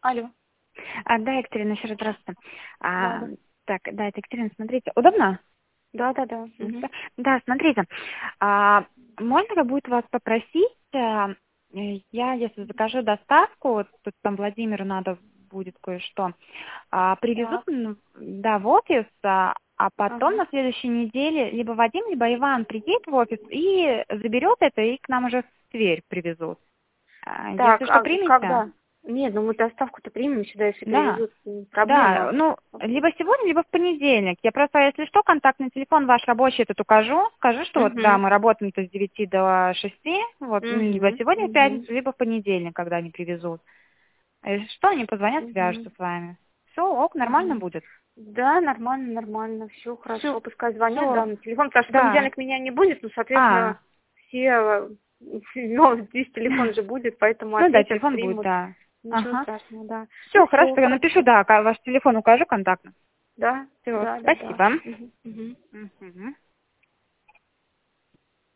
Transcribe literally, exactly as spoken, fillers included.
Алло. А, да, Екатерина, еще раз здравствуйте. Да, А, да. так, да, это Екатерина, смотрите, удобно? Да, да, да. Мгм. Да, да, смотрите, а, можно ли будет вас попросить, а, э, я если закажу доставку, вот тут там Владимиру надо будет кое-что, а, привезут, Так. м, да, в офис, а, а потом Ага. на следующей неделе либо Вадим, либо Иван приедет в офис и заберет это, и к нам уже в Тверь привезут. А, Если Так, что, а примете? когда? Нет, ну мы доставку-то примем сюда, если Да. привезут. м, Да, Проблема. ну, либо сегодня, либо в понедельник. Я просто, если что, контактный телефон ваш рабочий этот укажу. Скажу, что вот, да, Угу. мы работаем-то с девяти до шести, вот, ну, либо Угу. сегодня в Угу. пятницу, либо в понедельник, когда они привезут. А если что, они позвонят, Угу. свяжутся с вами. Все, ок, нормально Угу. будет. Да, нормально, нормально. Все Все, хорошо. Пускай звонят, да, все, на телефон, потому что в да. понедельник меня не будет, ну, А, соответственно, все, э, ну, здесь телефон же будет, поэтому ну да, ответят, телефон будет, примут. да. Ничего Ага. страшного, да. Ну, Все, хорошо, все тогда напишу, хорошо. да, ка- ваш телефон укажу контактно. Да, Все, да, да, да. спасибо. Мгм. Мгм. Мгм.